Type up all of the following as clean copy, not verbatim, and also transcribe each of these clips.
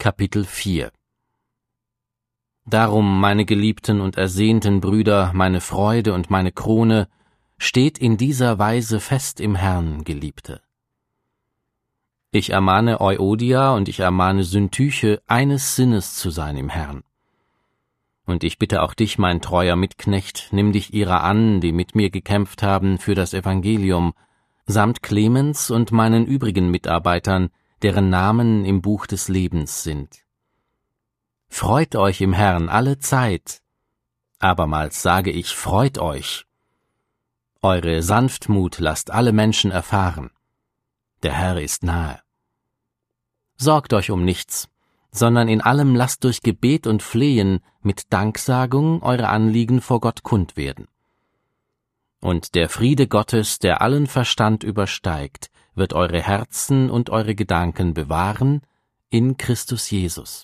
Kapitel 4 Darum, meine geliebten und ersehnten Brüder, meine Freude und meine Krone, steht in dieser Weise fest im Herrn, Geliebte. Ich ermahne Euodia und ich ermahne Syntyche, eines Sinnes zu sein im Herrn. Und ich bitte auch dich, mein treuer Mitknecht, nimm dich ihrer an, die mit mir gekämpft haben für das Evangelium, samt Clemens und meinen übrigen Mitarbeitern, deren Namen im Buch des Lebens sind. Freut euch im Herrn alle Zeit. Abermals sage ich, freut euch. Eure Sanftmut lasst alle Menschen erfahren. Der Herr ist nahe. Sorgt euch um nichts, sondern in allem lasst durch Gebet und Flehen mit Danksagung eure Anliegen vor Gott kund werden. Und der Friede Gottes, der allen Verstand übersteigt, wird eure Herzen und eure Gedanken bewahren in Christus Jesus.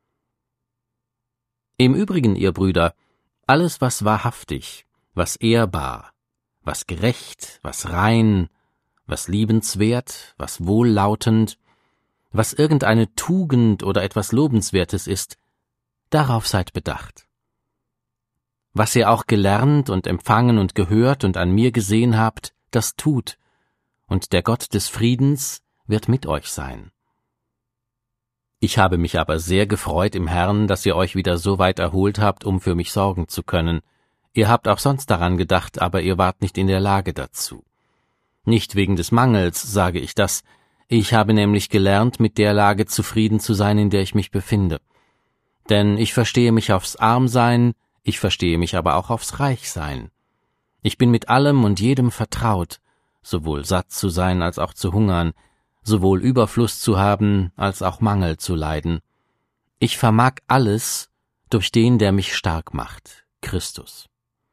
Im Übrigen, ihr Brüder, alles, was wahrhaftig, was ehrbar, was gerecht, was rein, was liebenswert, was wohllautend, was irgendeine Tugend oder etwas Lobenswertes ist, darauf seid bedacht. Was ihr auch gelernt und empfangen und gehört und an mir gesehen habt, das tut, und der Gott des Friedens wird mit euch sein. Ich habe mich aber sehr gefreut im Herrn, dass ihr euch wieder so weit erholt habt, um für mich sorgen zu können. Ihr habt auch sonst daran gedacht, aber ihr wart nicht in der Lage dazu. Nicht wegen des Mangels sage ich das, ich habe nämlich gelernt, mit der Lage zufrieden zu sein, in der ich mich befinde. Denn ich verstehe mich aufs Armsein, ich verstehe mich aber auch aufs Reichsein. Ich bin mit allem und jedem vertraut, sowohl satt zu sein als auch zu hungern, sowohl Überfluss zu haben als auch Mangel zu leiden. Ich vermag alles durch den, der mich stark macht, Christus.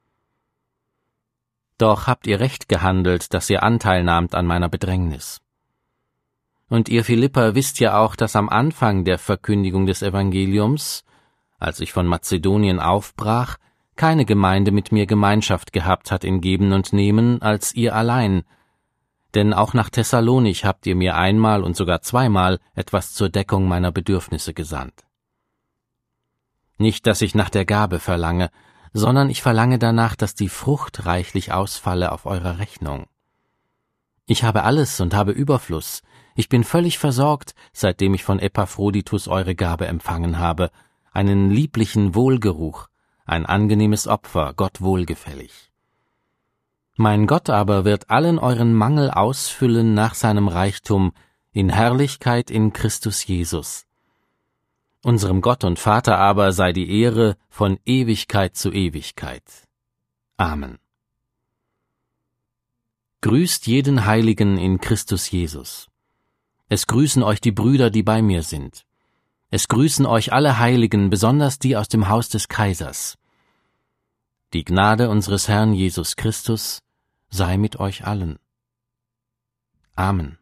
Doch habt ihr recht gehandelt, dass ihr Anteil nahmt an meiner Bedrängnis. Und ihr Philipper wisst ja auch, dass am Anfang der Verkündigung des Evangeliums, als ich von Mazedonien aufbrach, keine Gemeinde mit mir Gemeinschaft gehabt hat in Geben und Nehmen als ihr allein, denn auch nach Thessalonich habt ihr mir einmal und sogar zweimal etwas zur Deckung meiner Bedürfnisse gesandt. Nicht, dass ich nach der Gabe verlange, sondern ich verlange danach, dass die Frucht reichlich ausfalle auf eurer Rechnung. Ich habe alles und habe Überfluss. Ich bin völlig versorgt, seitdem ich von Epaphroditus eure Gabe empfangen habe, einen lieblichen Wohlgeruch, ein angenehmes Opfer, Gott wohlgefällig. Mein Gott aber wird allen euren Mangel ausfüllen nach seinem Reichtum in Herrlichkeit in Christus Jesus. Unserem Gott und Vater aber sei die Ehre von Ewigkeit zu Ewigkeit. Amen. Grüßt jeden Heiligen in Christus Jesus. Es grüßen euch die Brüder, die bei mir sind. Es grüßen euch alle Heiligen, besonders die aus dem Haus des Kaisers. Die Gnade unseres Herrn Jesus Christus sei mit euch allen. Amen.